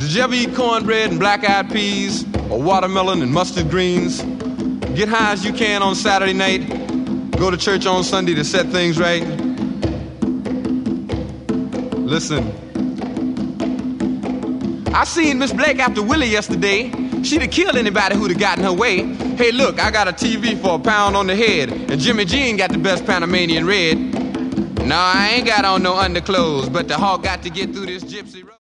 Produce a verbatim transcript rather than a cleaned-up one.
Did you ever eat cornbread and black-eyed peas or watermelon and mustard greens? Get high as you can on Saturday night. Go to church on Sunday to set things right. Listen, I seen Miss Blake after Willie yesterday. She'd have killed anybody who'd have gotten her way. Hey, look, I got a T V for a pound on the head, and Jimmy Jean got the best Panamanian red. No, I ain't got on no underclothes, but the hawk got to get through this gypsy road.